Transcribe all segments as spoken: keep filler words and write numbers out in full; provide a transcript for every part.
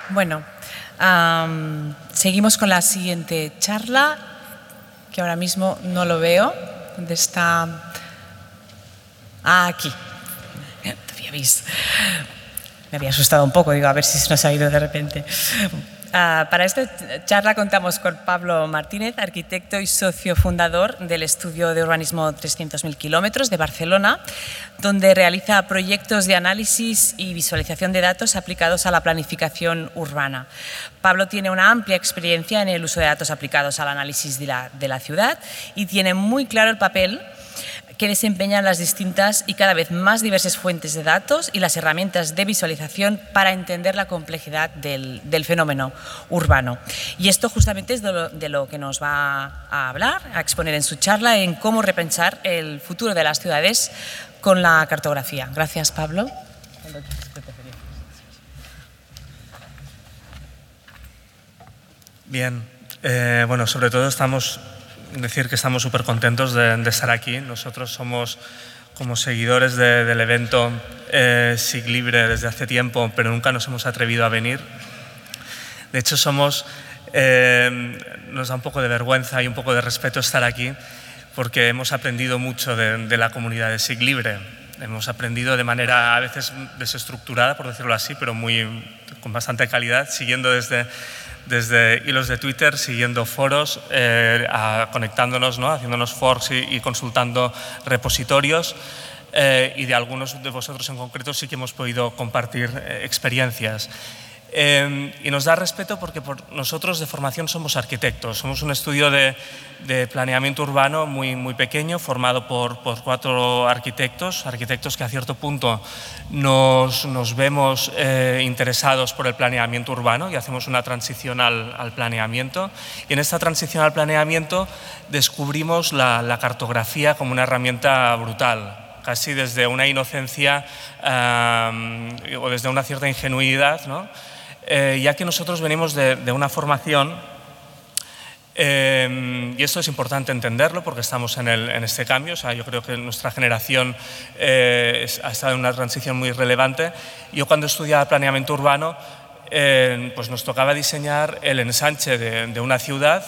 Bueno, um, seguimos con la siguiente charla, que ahora mismo no lo veo. ¿Dónde está? Ah, aquí. Todavía veis. Me había asustado un poco, digo, a ver si se nos ha ido de repente. Uh, para esta charla contamos con Pablo Martínez, arquitecto y socio fundador del Estudio de Urbanismo trescientos mil kilómetros de Barcelona, donde realiza proyectos de análisis y visualización de datos aplicados a la planificación urbana. Pablo tiene una amplia experiencia en el uso de datos aplicados al análisis de la, de la ciudad y tiene muy claro el papel que desempeñan las distintas y cada vez más diversas fuentes de datos y las herramientas de visualización para entender la complejidad del, del fenómeno urbano. Y esto justamente es de lo, de lo que nos va a hablar, a exponer en su charla, en cómo repensar el futuro de las ciudades con la cartografía. Gracias, Pablo. Bien, eh, bueno, sobre todo estamos... decir que estamos súper contentos de, de estar aquí. Nosotros somos como seguidores de, del evento eh, SIGLibre desde hace tiempo, pero nunca nos hemos atrevido a venir. De hecho, somos, eh, nos da un poco de vergüenza y un poco de respeto estar aquí, porque hemos aprendido mucho de, de la comunidad de SIGLibre. Hemos aprendido de manera a veces desestructurada, por decirlo así, pero muy, con bastante calidad, siguiendo desde... desde hilos de Twitter, siguiendo foros, eh, a, conectándonos, ¿no? Haciéndonos forks y, y consultando repositorios, eh, y de algunos de vosotros en concreto sí que hemos podido compartir eh, experiencias. Eh, y nos da respeto porque por nosotros de formación somos arquitectos, somos un estudio de, de planeamiento urbano muy, muy pequeño, formado por, por cuatro arquitectos, arquitectos que a cierto punto nos, nos vemos eh, interesados por el planeamiento urbano y hacemos una transición al, al planeamiento. Y en esta transición al planeamiento descubrimos la, la cartografía como una herramienta brutal, casi desde una inocencia eh, o desde una cierta ingenuidad, ¿no? Eh, ya que nosotros venimos de, de una formación, eh, y esto es importante entenderlo porque estamos en, el, en este cambio, o sea, yo creo que nuestra generación eh, es, ha estado en una transición muy relevante. Yo cuando estudiaba planeamiento urbano, eh, pues nos tocaba diseñar el ensanche de, de una ciudad,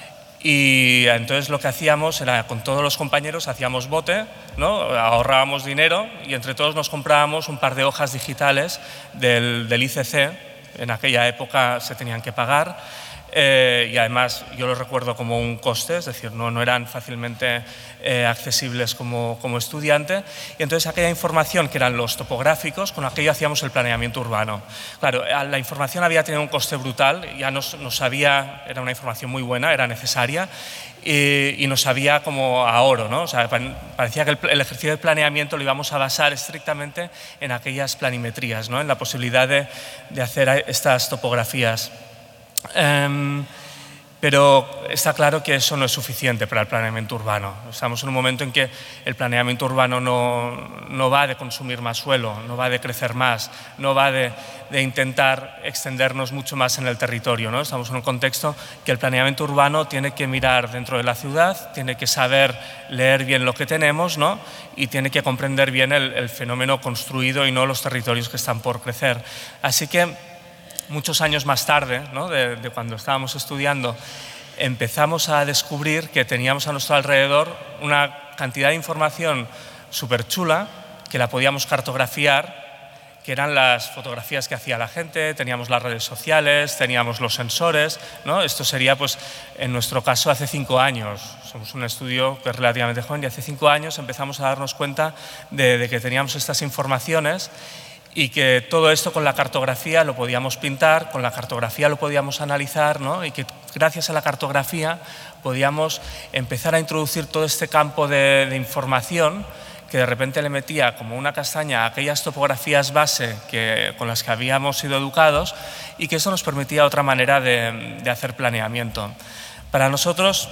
y entonces lo que hacíamos era, con todos los compañeros, hacíamos bote, ¿no? Ahorrábamos dinero y entre todos nos comprábamos un par de hojas digitales del, del I C C. En aquella época se tenían que pagar, eh, y además yo lo recuerdo como un coste, es decir, no, no eran fácilmente eh, accesibles como, como estudiante. Y entonces aquella información, que eran los topográficos, con aquello hacíamos el planeamiento urbano. Claro, la información había tenido un coste brutal, ya nos, nos había, era una información muy buena, era necesaria, y, y nos sabía como a oro, ¿no? O sea, parecía que el, el ejercicio de planeamiento lo íbamos a basar estrictamente en aquellas planimetrías, ¿no? En la posibilidad de, de hacer estas topografías. Um, pero está claro que eso no es suficiente para el planeamiento urbano. Estamos en un momento en que el planeamiento urbano no, no va de consumir más suelo, no va de crecer más, no va de, de intentar extendernos mucho más en el territorio, ¿no? Estamos en un contexto que el planeamiento urbano tiene que mirar dentro de la ciudad, tiene que saber leer bien lo que tenemos, ¿no? Y tiene que comprender bien el, el fenómeno construido y no los territorios que están por crecer. Así que muchos años más tarde, ¿no? de, de cuando estábamos estudiando, empezamos a descubrir que teníamos a nuestro alrededor una cantidad de información súper chula que la podíamos cartografiar, que eran las fotografías que hacía la gente, teníamos las redes sociales, teníamos los sensores, ¿no? Esto sería, pues, en nuestro caso, hace cinco años. Somos un estudio que es relativamente joven y hace cinco años empezamos a darnos cuenta de, de que teníamos estas informaciones y que todo esto con la cartografía lo podíamos pintar, con la cartografía lo podíamos analizar, ¿no? Y que gracias a la cartografía podíamos empezar a introducir todo este campo de, de información que de repente le metía como una castaña a aquellas topografías base que, con las que habíamos sido educados, y que eso nos permitía otra manera de, de hacer planeamiento. Para nosotros,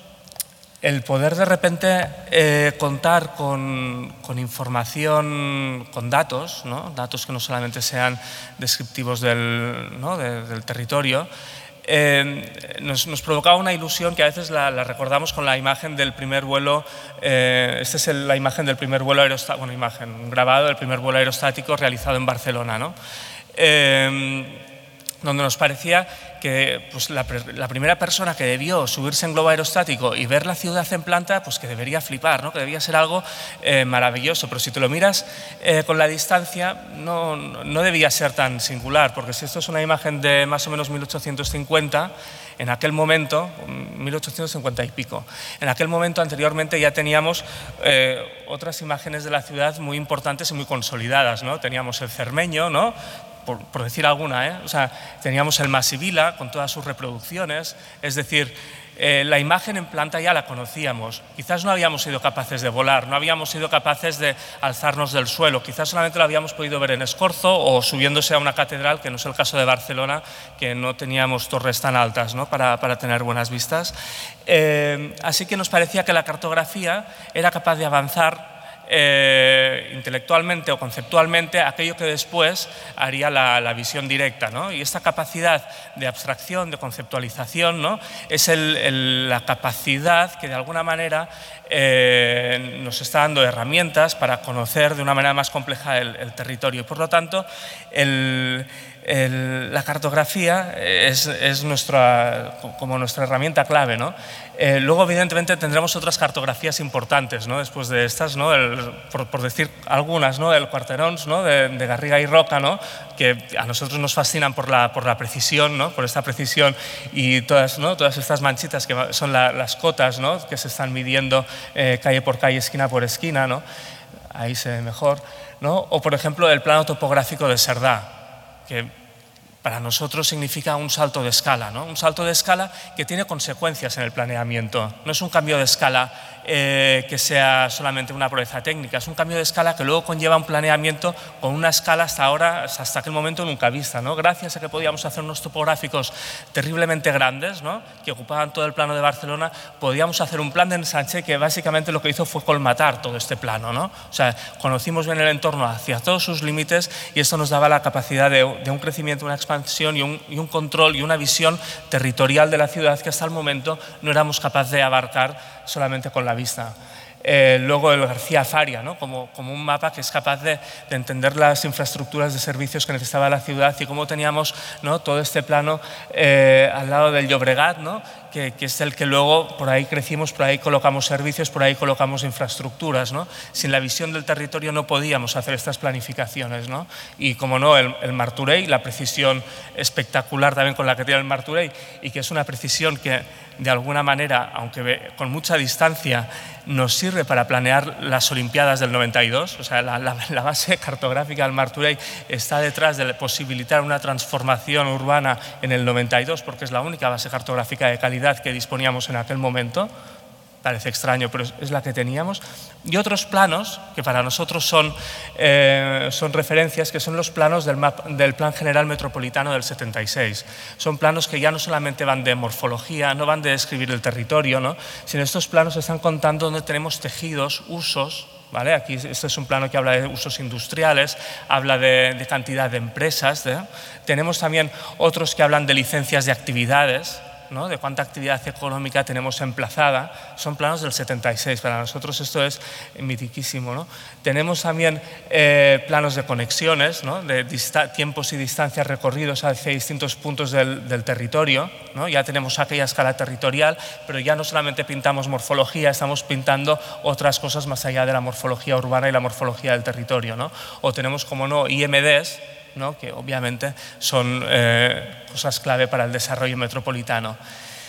el poder de repente eh, contar con, con información, con datos, ¿no? Datos que no solamente sean descriptivos del, ¿no? de, del territorio, eh, nos, nos provocaba una ilusión que a veces la, la recordamos con la imagen del primer vuelo. Eh, esta es el, la imagen del primer vuelo aerostático, bueno, imagen, un grabado del primer vuelo aerostático realizado en Barcelona, ¿no? Eh, donde nos parecía que pues, la, la primera persona que debió subirse en globo aerostático y ver la ciudad en planta, pues que debería flipar, ¿no? Que debía ser algo eh, maravilloso, pero si te lo miras eh, con la distancia no, no debía ser tan singular, porque si esto es una imagen de más o menos mil ochocientos cincuenta, en aquel momento, mil ochocientos cincuenta y pico, en aquel momento anteriormente ya teníamos eh, otras imágenes de la ciudad muy importantes y muy consolidadas, ¿no? Teníamos el Cermeño, ¿no? Por, por decir alguna, ¿eh? O sea, teníamos el Masivila con todas sus reproducciones, es decir, eh, la imagen en planta ya la conocíamos, quizás no habíamos sido capaces de volar, no habíamos sido capaces de alzarnos del suelo, quizás solamente lo habíamos podido ver en Escorzo o subiéndose a una catedral, que no es el caso de Barcelona, que no teníamos torres tan altas, ¿no? para, para tener buenas vistas. Eh, así que nos parecía que la cartografía era capaz de avanzar Eh, intelectualmente o conceptualmente aquello que después haría la, la visión directa, ¿no? Y esta capacidad de abstracción, de conceptualización, ¿no? Es el, el, la capacidad que de alguna manera eh, nos está dando herramientas para conocer de una manera más compleja el, el territorio y por lo tanto el, el, la cartografía es, es nuestra, como nuestra herramienta clave, ¿no? Eh, luego, evidentemente, tendremos otras cartografías importantes, ¿no? Después de estas, ¿no? El, por, por decir algunas, ¿no? El Quarterons, ¿no? de, de Garriga y Roca, ¿no? Que a nosotros nos fascinan por la, por la precisión, ¿no? Por esta precisión y todas, ¿no? Todas estas manchitas que son la, las cotas, ¿no? Que se están midiendo eh, calle por calle, esquina por esquina, ¿no? Ahí se ve mejor, ¿no? O, por ejemplo, el plano topográfico de Cerdá, que para nosotros significa un salto de escala, ¿no? Un salto de escala que tiene consecuencias en el planeamiento. No es un cambio de escala eh, que sea solamente una proeza técnica, es un cambio de escala que luego conlleva un planeamiento con una escala hasta ahora, hasta aquel momento nunca vista, ¿no? Gracias a que podíamos hacer unos topográficos terriblemente grandes, ¿no? Que ocupaban todo el plano de Barcelona, podíamos hacer un plan de ensanche que básicamente lo que hizo fue colmatar todo este plano, ¿no? O sea, conocimos bien el entorno hacia todos sus límites y esto nos daba la capacidad de, de un crecimiento, una expansión Y un, y un control y una visión territorial de la ciudad que hasta el momento no éramos capaces de abarcar solamente con la vista. Eh, luego el García Faria, ¿no? como, como un mapa que es capaz de, de entender las infraestructuras de servicios que necesitaba la ciudad y cómo teníamos, ¿no? todo este plano eh, al lado del Llobregat, ¿no? que, que es el que luego por ahí crecimos, por ahí colocamos servicios, por ahí colocamos infraestructuras, ¿no? Sin la visión del territorio no podíamos hacer estas planificaciones, ¿no? Y como no, el, el Martorell, la precisión espectacular también con la que tiene el Martorell y que es una precisión que de alguna manera, aunque con mucha distancia, nos sirve para planear las Olimpiadas del noventa y dos. O sea, la, la, la base cartográfica del Martorell está detrás de posibilitar una transformación urbana en el noventa y dos, porque es la única base cartográfica de calidad que disponíamos en aquel momento. Parece extraño, pero es la que teníamos. Y otros planos que para nosotros son, eh, son referencias, que son los planos del, map, del Plan General Metropolitano del setenta y seis. Son planos que ya no solamente van de morfología, no van de describir el territorio, ¿no? Sino estos planos están contando dónde tenemos tejidos, usos. ¿Vale? Aquí este es un plano que habla de usos industriales, habla de, de cantidad de empresas. ¿de? Tenemos también otros que hablan de licencias de actividades, ¿no? De cuánta actividad económica tenemos emplazada. Son planos del setenta y seis, para nosotros esto es mitiquísimo, ¿no? Tenemos también eh, planos de conexiones, ¿no? De tiempos y distancias recorridos hacia distintos puntos del, del territorio, ¿no? Ya tenemos aquella escala territorial, pero ya no solamente pintamos morfología, estamos pintando otras cosas más allá de la morfología urbana y la morfología del territorio, ¿no? O tenemos, como no, I M Ds, ¿no? Que obviamente son eh, cosas clave para el desarrollo metropolitano.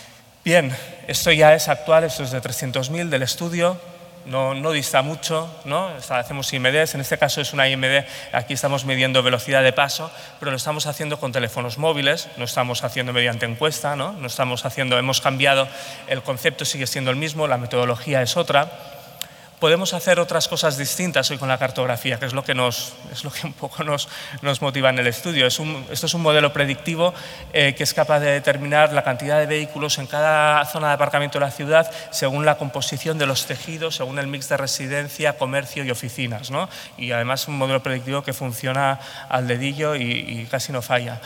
Bien, esto ya es actual, esto es de trescientos mil del estudio, no, no dista mucho, ¿no? Hacemos I M Ds, en este caso es una I M D, aquí estamos midiendo velocidad de paso, pero lo estamos haciendo con teléfonos móviles, no estamos haciendo mediante encuesta, ¿no? No estamos haciendo, hemos cambiado, el concepto sigue siendo el mismo, la metodología es otra. Podemos hacer otras cosas distintas hoy con la cartografía, que es lo que, nos, es lo que un poco nos, nos motiva en el estudio. Es un, esto es un modelo predictivo eh, que es capaz de determinar la cantidad de vehículos en cada zona de aparcamiento de la ciudad según la composición de los tejidos, según el mix de residencia, comercio y oficinas, ¿no? Y además un modelo predictivo que funciona al dedillo y, y casi no falla.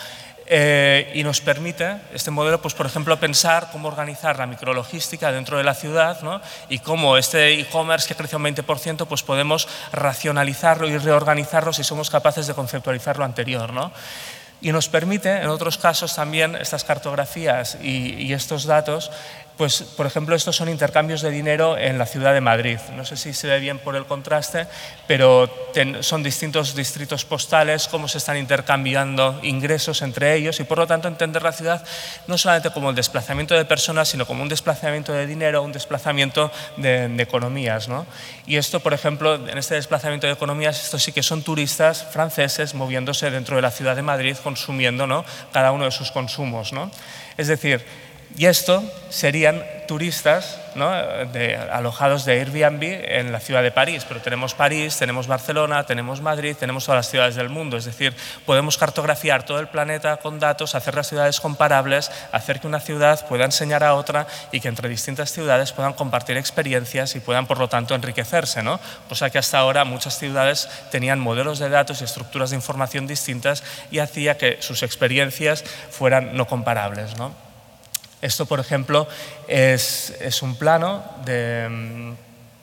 Eh, y nos permite, este modelo, pues, por ejemplo, pensar cómo organizar la micrologística dentro de la ciudad, ¿no? Y cómo este e-commerce que creció un veinte por ciento, pues podemos racionalizarlo y reorganizarlo si somos capaces de conceptualizar lo anterior, ¿no? Y nos permite, en otros casos también, estas cartografías y, y estos datos, pues, por ejemplo, estos son intercambios de dinero en la ciudad de Madrid. No sé si se ve bien por el contraste, pero ten, son distintos distritos postales, cómo se están intercambiando ingresos entre ellos y, por lo tanto, entender la ciudad no solamente como el desplazamiento de personas, sino como un desplazamiento de dinero, un desplazamiento de, de economías, ¿no? Y esto, por ejemplo, en este desplazamiento de economías, estos sí que son turistas franceses moviéndose dentro de la ciudad de Madrid, consumiendo, ¿no?, cada uno de sus consumos, ¿no? Es decir, y esto serían turistas, ¿no?, de, alojados de Airbnb en la ciudad de París, pero tenemos París, tenemos Barcelona, tenemos Madrid, tenemos todas las ciudades del mundo, es decir, podemos cartografiar todo el planeta con datos, hacer las ciudades comparables, hacer que una ciudad pueda enseñar a otra y que entre distintas ciudades puedan compartir experiencias y puedan, por lo tanto, enriquecerse, ¿no? Cosa que hasta ahora muchas ciudades tenían modelos de datos y estructuras de información distintas y hacía que sus experiencias fueran no comparables, ¿no? Esto, por ejemplo, es, es un plano de,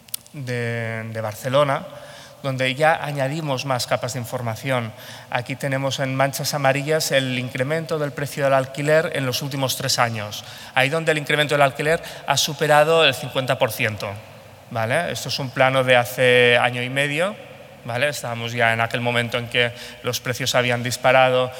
de, de Barcelona, donde ya añadimos más capas de información. Aquí tenemos en manchas amarillas el incremento del precio del alquiler en los últimos tres años. Ahí donde el incremento del alquiler ha superado el cincuenta por ciento. ¿Vale? Esto es un plano de hace año y medio. ¿Vale? Estábamos ya en aquel momento en que los precios habían disparado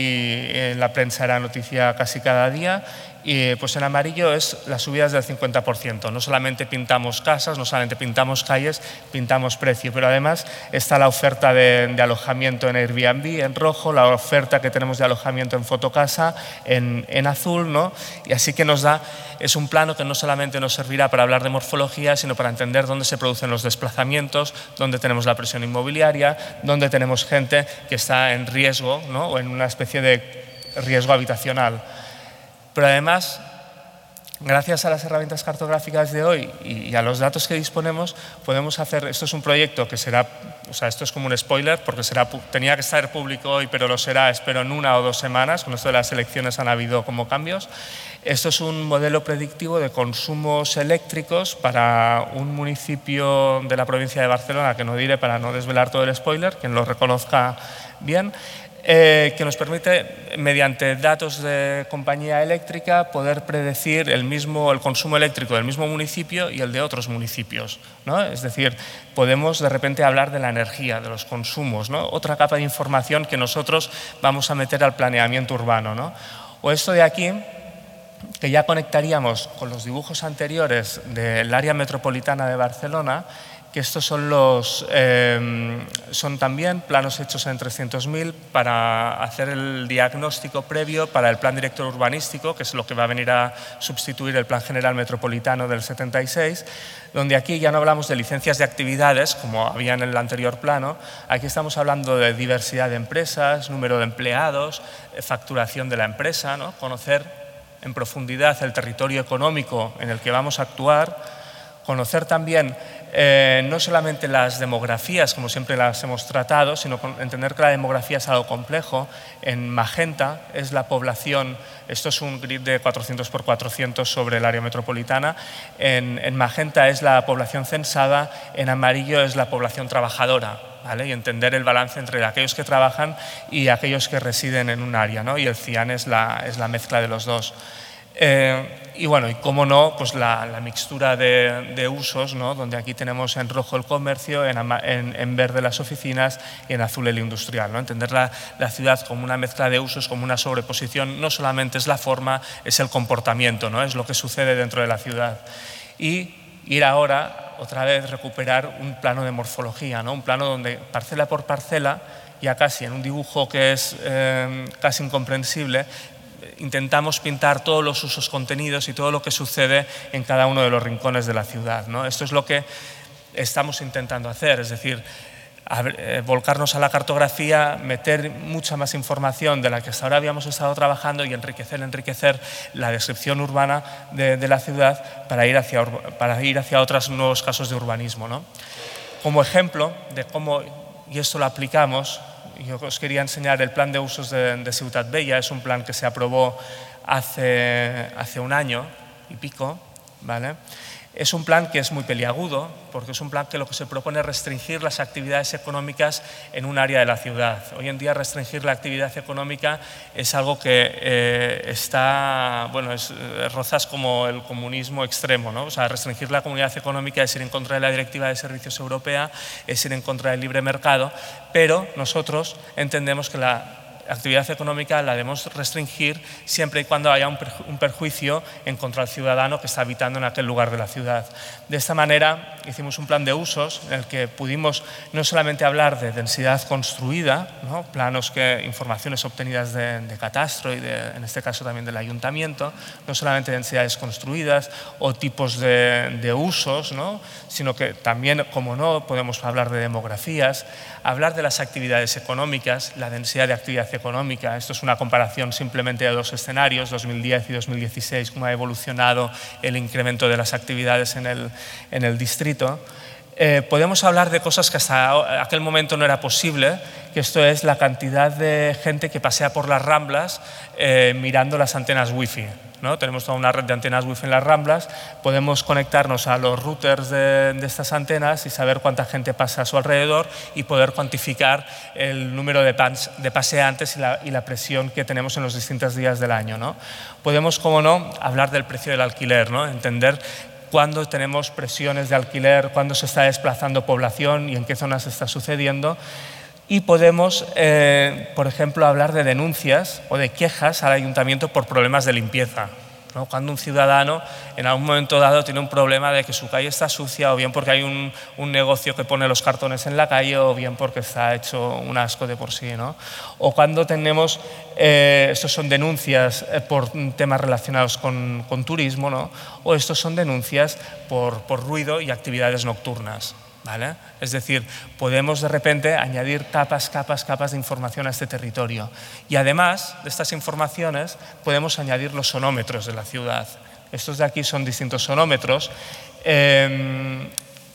y en la prensa era noticia casi cada día. Y pues en amarillo es las subidas del cincuenta por ciento. No solamente pintamos casas, no solamente pintamos calles, pintamos precio, pero además está la oferta de, de alojamiento en Airbnb en rojo, la oferta que tenemos de alojamiento en Fotocasa en, en azul, ¿no? Y así que nos da, es un plano que no solamente nos servirá para hablar de morfología, sino para entender dónde se producen los desplazamientos, dónde tenemos la presión inmobiliaria, dónde tenemos gente que está en riesgo, ¿no?, o en una especie de riesgo habitacional. Pero además, gracias a las herramientas cartográficas de hoy y a los datos que disponemos, podemos hacer, esto es un proyecto que será, o sea, esto es como un spoiler, porque será, tenía que estar público hoy, pero lo será, espero, en una o dos semanas, con esto de las elecciones han habido como cambios. Esto es un modelo predictivo de consumos eléctricos para un municipio de la provincia de Barcelona, que no diré para no desvelar todo el spoiler, quien lo reconozca bien. Eh, que nos permite, mediante datos de compañía eléctrica, poder predecir el, mismo, el consumo eléctrico del mismo municipio y el de otros municipios, ¿no? Es decir, podemos de repente hablar de la energía, de los consumos, ¿no? Otra capa de información que nosotros vamos a meter al planeamiento urbano, ¿no? O esto de aquí, que ya conectaríamos con los dibujos anteriores del área metropolitana de Barcelona, que estos son, los, eh, son también planos hechos en trescientos mil para hacer el diagnóstico previo para el plan director urbanístico, que es lo que va a venir a sustituir el plan general metropolitano del setenta y seis, donde aquí ya no hablamos de licencias de actividades, como había en el anterior plano, aquí estamos hablando de diversidad de empresas, número de empleados, facturación de la empresa, ¿no? Conocer en profundidad el territorio económico en el que vamos a actuar, conocer también eh, no solamente las demografías, como siempre las hemos tratado, sino entender que la demografía es algo complejo. En magenta es la población, esto es un grid de cuatrocientos por cuatrocientos sobre el área metropolitana, en, en magenta es la población censada, en amarillo es la población trabajadora, ¿vale? Y entender el balance entre aquellos que trabajan y aquellos que residen en un área, ¿no? Y el cian es la, es la mezcla de los dos. Eh, y bueno, y cómo no, pues la, la mixtura de, de usos, ¿no? Donde aquí tenemos en rojo el comercio, en, en, en verde las oficinas y en azul el industrial, ¿no? Entender la, la ciudad como una mezcla de usos, como una sobreposición, no solamente es la forma, es el comportamiento, ¿no? Es lo que sucede dentro de la ciudad. Y ir ahora, otra vez, recuperar un plano de morfología, ¿no? Un plano donde parcela por parcela, ya casi en un dibujo que es eh, casi incomprensible, intentamos pintar todos los usos contenidos y todo lo que sucede en cada uno de los rincones de la ciudad, ¿no? Esto es lo que estamos intentando hacer, es decir, a, eh, volcarnos a la cartografía, meter mucha más información de la que hasta ahora habíamos estado trabajando y enriquecer, enriquecer la descripción urbana de, de la ciudad para ir hacia, para ir hacia otros nuevos casos de urbanismo, ¿no? Como ejemplo de cómo, y esto lo aplicamos, yo os quería enseñar el plan de usos de, de Ciutat Vella. Es un plan que se aprobó hace, hace un año y pico, ¿vale? Es un plan que es muy peliagudo, porque es un plan que lo que se propone es restringir las actividades económicas en un área de la ciudad. Hoy en día restringir la actividad económica es algo que eh, está, bueno, es, rozas como el comunismo extremo, ¿no? O sea, restringir la comunidad económica es ir en contra de la Directiva de Servicios Europea, es ir en contra del libre mercado, pero nosotros entendemos que la actividad económica la debemos restringir siempre y cuando haya un perjuicio en contra del ciudadano que está habitando en aquel lugar de la ciudad. De esta manera hicimos un plan de usos en el que pudimos no solamente hablar de densidad construida, ¿no? Planos que, informaciones obtenidas de, de catastro y de, en este caso también del ayuntamiento, no solamente densidades construidas o tipos de, de usos, ¿no? Sino que también, como no, podemos hablar de demografías, hablar de las actividades económicas, la densidad de actividad económica. Esto es una comparación simplemente de dos escenarios, dos mil diez y dos mil dieciséis, cómo ha evolucionado el incremento de las actividades en el, en el distrito. Eh, podemos hablar de cosas que hasta aquel momento no era posible, que esto es la cantidad de gente que pasea por las Ramblas eh, mirando las antenas wifi, ¿no? Tenemos toda una red de antenas wifi en las Ramblas, podemos conectarnos a los routers de, de estas antenas y saber cuánta gente pasa a su alrededor y poder cuantificar el número de, pans, de paseantes y la, y la presión que tenemos en los distintos días del año, ¿no? Podemos, como no, hablar del precio del alquiler, ¿no? Entender cuándo tenemos presiones de alquiler, cuándo se está desplazando población y en qué zonas está sucediendo. Y podemos, eh, por ejemplo, hablar de denuncias o de quejas al ayuntamiento por problemas de limpieza, ¿no? Cuando un ciudadano en algún momento dado tiene un problema de que su calle está sucia, o bien porque hay un, un negocio que pone los cartones en la calle, o bien porque está hecho un asco de por sí, ¿no? O cuando tenemos, eh, estos son denuncias por temas relacionados con, con turismo, ¿no? O estos son denuncias por, por ruido y actividades nocturnas, ¿vale? Es decir, podemos de repente añadir capas, capas, capas de información a este territorio. Y además de estas informaciones podemos añadir los sonómetros de la ciudad. Estos de aquí son distintos sonómetros. Eh,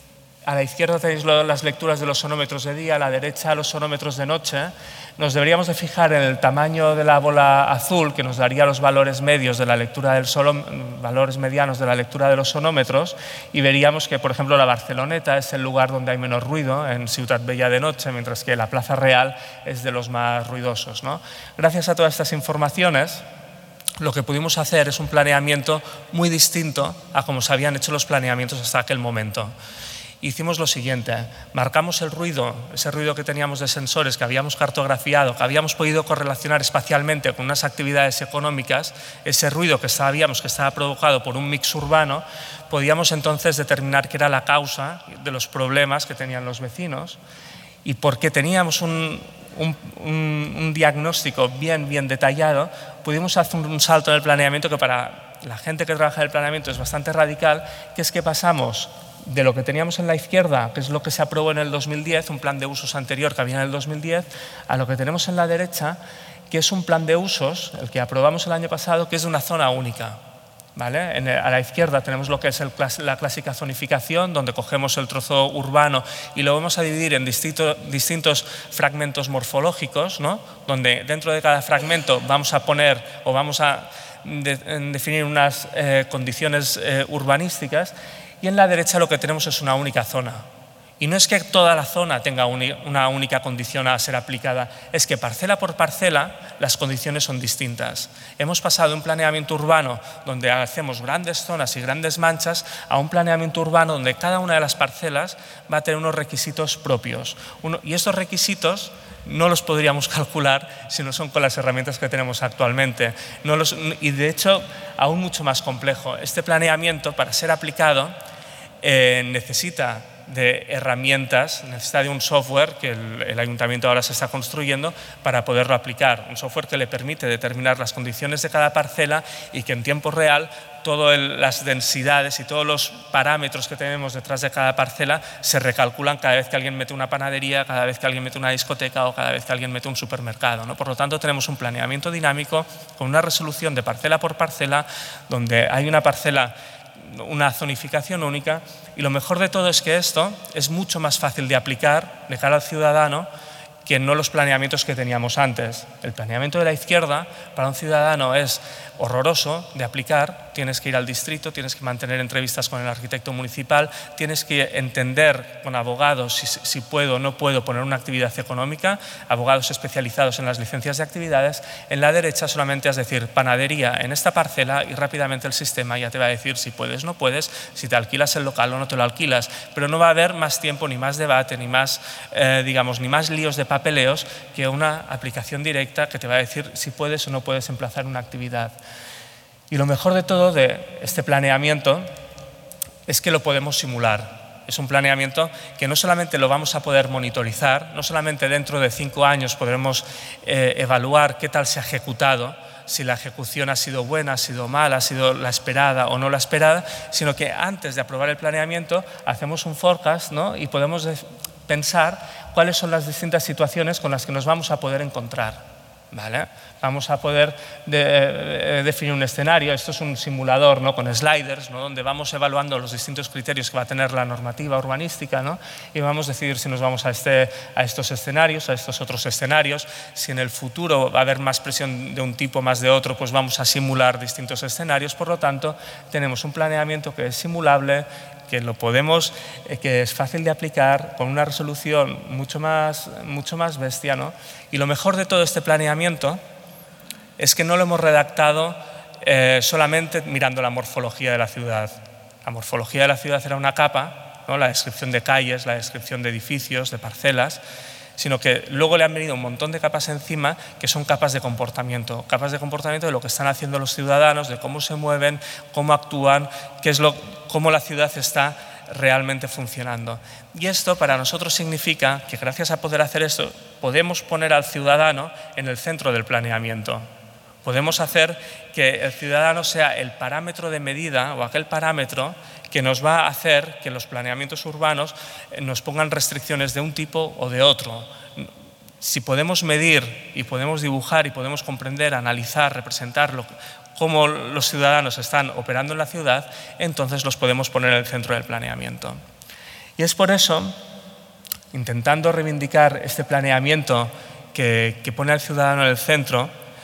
a la izquierda tenéis las lecturas de los sonómetros de día, a la derecha los sonómetros de noche. Nos deberíamos de fijar en el tamaño de la bola azul, que nos daría los valores medios de la lectura del solo, valores medianos de la lectura de los sonómetros, y veríamos que, por ejemplo, la Barceloneta es el lugar donde hay menos ruido en Ciutat Bella de noche, mientras que la Plaza Real es de los más ruidosos, ¿no? Gracias a todas estas informaciones, lo que pudimos hacer es un planeamiento muy distinto a como se habían hecho los planeamientos hasta aquel momento. Hicimos lo siguiente, marcamos el ruido, ese ruido que teníamos de sensores que habíamos cartografiado, que habíamos podido correlacionar espacialmente con unas actividades económicas, ese ruido que sabíamos que estaba provocado por un mix urbano, podíamos entonces determinar qué era la causa de los problemas que tenían los vecinos, y porque teníamos un, un, un, un diagnóstico bien, bien detallado, pudimos hacer un salto en el planeamiento que para la gente que trabaja en el planeamiento es bastante radical, que es que pasamos de lo que teníamos en la izquierda, que es lo que se aprobó en el dos mil diez, un plan de usos anterior que había en el dos mil diez, a lo que tenemos en la derecha, que es un plan de usos, el que aprobamos el año pasado, que es de una zona única, ¿vale? En el, a la izquierda tenemos lo que es el, la clásica zonificación, donde cogemos el trozo urbano y lo vamos a dividir en distinto, distintos fragmentos morfológicos, ¿no? Donde dentro de cada fragmento vamos a poner o vamos a de, definir unas eh, condiciones eh, urbanísticas. Y en la derecha lo que tenemos es una única zona. Y no es que toda la zona tenga una única condición a ser aplicada, es que parcela por parcela las condiciones son distintas. Hemos pasado de un planeamiento urbano donde hacemos grandes zonas y grandes manchas a un planeamiento urbano donde cada una de las parcelas va a tener unos requisitos propios. Uno, y estos requisitos no los podríamos calcular si no son con las herramientas que tenemos actualmente. No los, y de hecho, aún mucho más complejo. Este planeamiento, para ser aplicado, eh, necesita de herramientas, necesita de un software que el, el ayuntamiento ahora se está construyendo para poderlo aplicar. Un software que le permite determinar las condiciones de cada parcela y que en tiempo real todas las densidades y todos los parámetros que tenemos detrás de cada parcela se recalculan cada vez que alguien mete una panadería, cada vez que alguien mete una discoteca o cada vez que alguien mete un supermercado, ¿no? Por lo tanto, tenemos un planeamiento dinámico con una resolución de parcela por parcela, donde hay una parcela, una zonificación única, y lo mejor de todo es que esto es mucho más fácil de aplicar de cara al ciudadano que no los planeamientos que teníamos antes. El planeamiento de la izquierda para un ciudadano es horroroso de aplicar, tienes que ir al distrito, tienes que mantener entrevistas con el arquitecto municipal, tienes que entender con abogados si, si puedo o no puedo poner una actividad económica, abogados especializados en las licencias de actividades. En la derecha solamente has de decir panadería en esta parcela y rápidamente el sistema ya te va a decir si puedes o no puedes, si te alquilas el local o no te lo alquilas, pero no va a haber más tiempo, ni más debate, ni más, eh, digamos, ni más líos de papeleos que una aplicación directa que te va a decir si puedes o no puedes emplazar una actividad. Y lo mejor de todo de este planeamiento es que lo podemos simular. Es un planeamiento que no solamente lo vamos a poder monitorizar, no solamente dentro de cinco años podremos eh, evaluar qué tal se ha ejecutado, si la ejecución ha sido buena, ha sido mala, ha sido la esperada o no la esperada, sino que antes de aprobar el planeamiento hacemos un forecast, ¿no? Y podemos pensar cuáles son las distintas situaciones con las que nos vamos a poder encontrar. ¿Vale? Vamos a poder de, de, definir un escenario. Esto es un simulador, ¿no? Con sliders, ¿no? Donde vamos evaluando los distintos criterios que va a tener la normativa urbanística, ¿no? Y vamos a decidir si nos vamos a, este, a estos escenarios, a estos otros escenarios. Si en el futuro va a haber más presión de un tipo más de otro, pues vamos a simular distintos escenarios. Por lo tanto, tenemos un planeamiento que es simulable, que lo podemos, eh, que es fácil de aplicar, con una resolución mucho más, mucho más bestia, ¿no? Y lo mejor de todo este planeamiento es que no lo hemos redactado eh, solamente mirando la morfología de la ciudad. La morfología de la ciudad era una capa, ¿no? La descripción de calles, la descripción de edificios, de parcelas, sino que luego le han venido un montón de capas encima que son capas de comportamiento, capas de comportamiento de lo que están haciendo los ciudadanos, de cómo se mueven, cómo actúan, qué es lo, cómo la ciudad está realmente funcionando. Y esto para nosotros significa que gracias a poder hacer esto podemos poner al ciudadano en el centro del planeamiento. Podemos hacer que el ciudadano sea el parámetro de medida o aquel parámetro que nos va a hacer que los planeamientos urbanos nos pongan restricciones de un tipo o de otro. Si podemos medir y podemos dibujar y podemos comprender, analizar, representarlo, cómo los ciudadanos están operando en la ciudad, entonces los podemos poner en el centro del planeamiento. Y es por eso, intentando reivindicar este planeamiento que, que pone al ciudadano en el centro,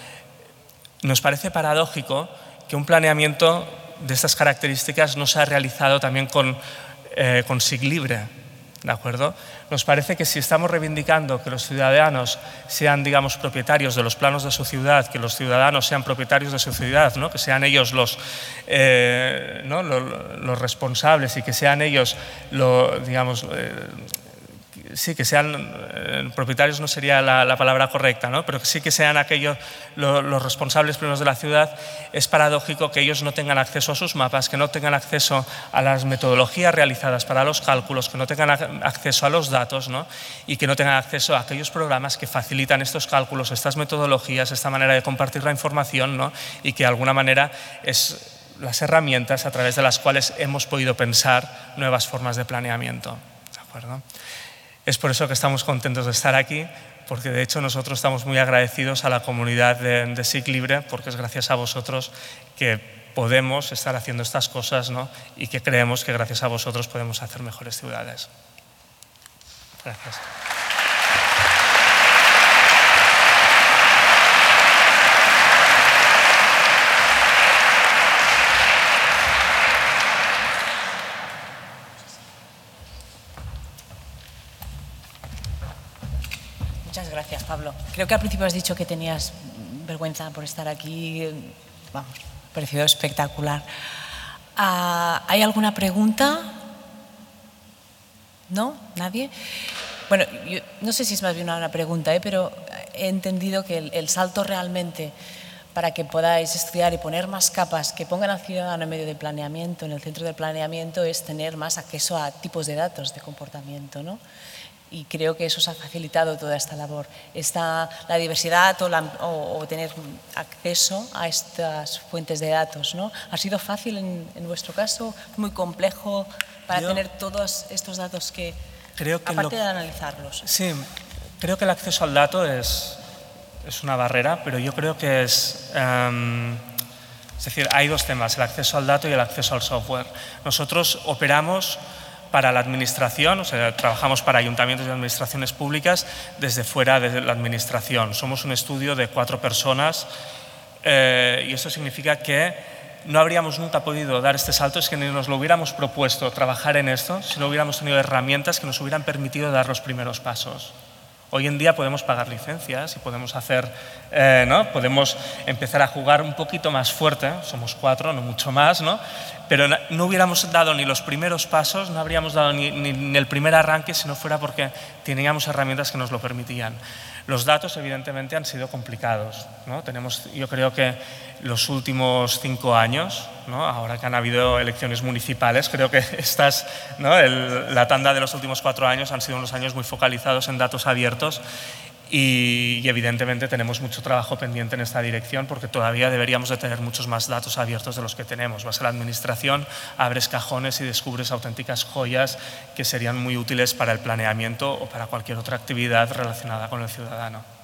nos parece paradójico que un planeamiento de estas características no se ha realizado también con, eh, con SIG-Libre, ¿de acuerdo? Nos parece que si estamos reivindicando que los ciudadanos sean, digamos, propietarios de los planos de su ciudad, que los ciudadanos sean propietarios de su ciudad, ¿no? Que sean ellos los, eh, ¿no? los, los responsables y que sean ellos, lo, digamos, eh, sí, que sean eh, propietarios no sería la, la palabra correcta, ¿no? Pero que sí que sean aquellos lo, los responsables primeros de la ciudad, es paradójico que ellos no tengan acceso a sus mapas, que no tengan acceso a las metodologías realizadas para los cálculos, que no tengan acceso a los datos, ¿no? Y que no tengan acceso a aquellos programas que facilitan estos cálculos, estas metodologías, esta manera de compartir la información, ¿no? Y que de alguna manera es las herramientas a través de las cuales hemos podido pensar nuevas formas de planeamiento, ¿de acuerdo? Es por eso que estamos contentos de estar aquí, porque de hecho nosotros estamos muy agradecidos a la comunidad de, de SIG-Libre, porque es gracias a vosotros que podemos estar haciendo estas cosas, ¿no? Y que creemos que gracias a vosotros podemos hacer mejores ciudades. Gracias. Muchas gracias, Pablo. Creo que al principio has dicho que tenías vergüenza por estar aquí. Vamos, me ha parecido espectacular. Uh, ¿Hay alguna pregunta? ¿No? ¿Nadie? Bueno, yo no sé si es más bien una pregunta, ¿eh? Pero he entendido que el, el salto realmente para que podáis estudiar y poner más capas que pongan al ciudadano en medio del planeamiento, en el centro del planeamiento, es tener más acceso a tipos de datos de comportamiento, ¿no? Y creo que eso os ha facilitado toda esta labor. Está la diversidad o, la, o, o tener acceso a estas fuentes de datos, ¿no? ¿Ha sido fácil en, en vuestro caso? ¿Muy complejo para Yo tener todos estos datos que, creo que aparte lo, de analizarlos? Sí, creo que el acceso al dato es, es una barrera, pero yo creo que es... Um, es decir, hay dos temas, el acceso al dato y el acceso al software. Nosotros operamos para la administración, o sea, trabajamos para ayuntamientos y administraciones públicas desde fuera de la administración. Somos un estudio de cuatro personas eh, y eso significa que no habríamos nunca podido dar este salto es que ni nos lo hubiéramos propuesto trabajar en esto si no hubiéramos tenido herramientas que nos hubieran permitido dar los primeros pasos. Hoy en día podemos pagar licencias y podemos hacer, eh, ¿no? Podemos empezar a jugar un poquito más fuerte, somos cuatro, no mucho más, ¿no? Pero no hubiéramos dado ni los primeros pasos, no habríamos dado ni, ni, ni el primer arranque si no fuera porque teníamos herramientas que nos lo permitían. Los datos, evidentemente, han sido complicados, ¿no? Tenemos, yo creo que los últimos cinco años, ¿no? Ahora que han habido elecciones municipales, creo que estas, ¿no? El, la tanda de los últimos cuatro años han sido unos años muy focalizados en datos abiertos y, y evidentemente tenemos mucho trabajo pendiente en esta dirección porque todavía deberíamos de tener muchos más datos abiertos de los que tenemos. Vas a la administración, abres cajones y descubres auténticas joyas que serían muy útiles para el planeamiento o para cualquier otra actividad relacionada con el ciudadano.